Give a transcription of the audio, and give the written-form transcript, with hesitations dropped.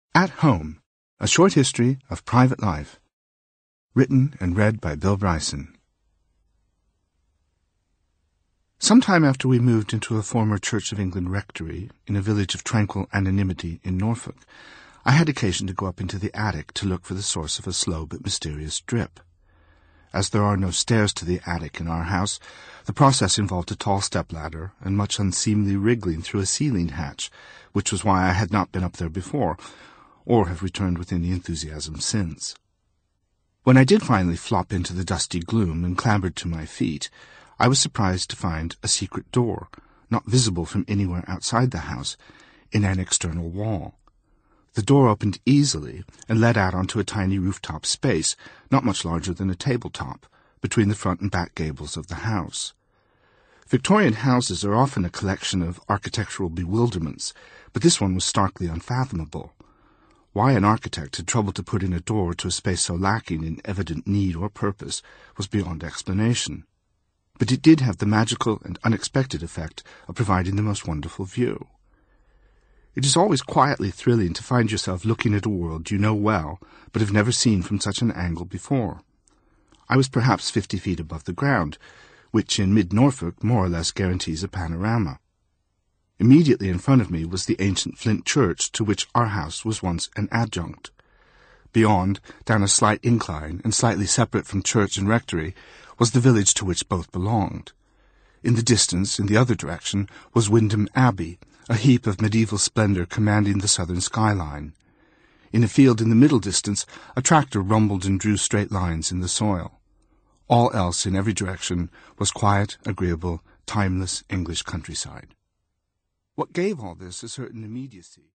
At Home, A Short History of Private Life. Written and read by Bill Bryson. Some time after we moved into a former Church of England rectory in a village of tranquil anonymity in Norfolk, I had occasion to go up into the attic to look for the source of a slow but mysterious drip. As there are no stairs to the attic in our house, the process involved a tall stepladder and much unseemly wriggling through a ceiling hatch, which was why I had not been up there before, or have returned with any enthusiasm since. When I did finally flop into the dusty gloom and clambered to my feet, I was surprised to find a secret door, not visible from anywhere outside the house, in an external wall. The door opened easily and led out onto a tiny rooftop space, not much larger than a tabletop, between the front and back gables of the house. Victorian houses are often a collection of architectural bewilderments, but this one was starkly unfathomable. Why an architect had troubled to put in a door to a space so lacking in evident need or purpose was beyond explanation. But it did have the magical and unexpected effect of providing the most wonderful view. It is always quietly thrilling to find yourself looking at a world you know well, but have never seen from such an angle before. I was perhaps 50 feet above the ground, which in mid-Norfolk more or less guarantees a panorama. Immediately in front of me was the ancient flint church to which our house was once an adjunct. Beyond, down a slight incline and slightly separate from church and rectory, was the village to which both belonged. In the distance, in the other direction, was Wymondham Abbey, a heap of medieval splendor commanding the southern skyline. In a field in the middle distance, a tractor rumbled and drew straight lines in the soil. All else in every direction was quiet, agreeable, timeless English countryside. What gave all this a certain immediacy